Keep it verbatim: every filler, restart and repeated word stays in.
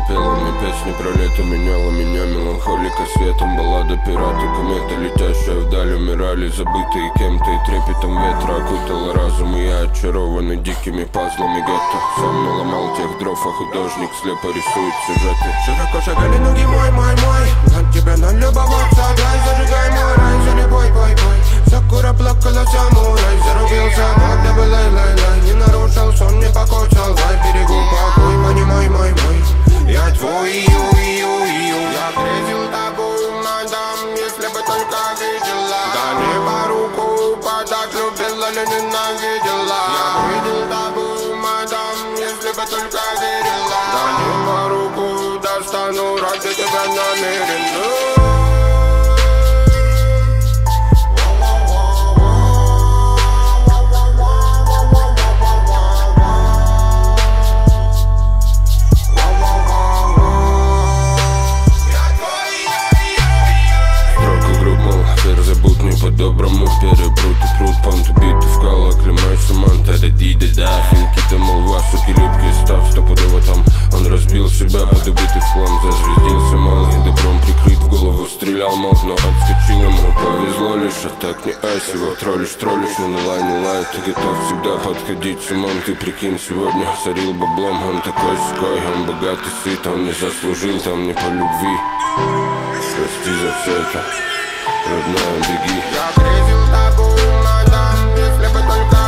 пела мне песни про лето, меняла меня меланхолика светом. Баллада пираты, комета, летящая вдаль, умирали забытые кем-то, и трепетом ветра окутала разум. И я очарованный дикими пазлами гетто, сам наломал тех дров, а художник слепо рисует сюжеты. Широко шагали ноги, мой, мой, мой. На тебя налюбоваться, дай, зажигай мой рай, за любой, бой, бой. Сакура плакала, самурай, зарубился, когда был лай-лай-лай. Не нарушил сон, не покоцал, дай берегу покой, понимай, мой, мой. Я твой, ю-ю-ю. Я грезил тобой, мадам, если бы только видела. Да не по руку подать, любила ли ненавидела. Я видел тобой, мадам, если бы только верила. Да не по руку достану, ради тебя намерен. По-доброму перепрут и пруд, понт убитый в кал, оклемайся, манта, да-ди-да, да. Финки-то, молва, суки, любки, став стопудово там. Он разбил себя под убитый в хлам, зазвездился малый, добром прикрыт, в голову стрелял мог, но отскочил ему. Повезло лишь, а так не айс, его троллишь, троллишь, но не лай, не лай. Ты готов всегда подходить с умом, ты прикинь, сегодня сорил баблом. Он такой ской, он богатый, сыт, он не заслужил там не по любви. Прости за все это, родная, беги. Я грезил тобой, мадам, если бы только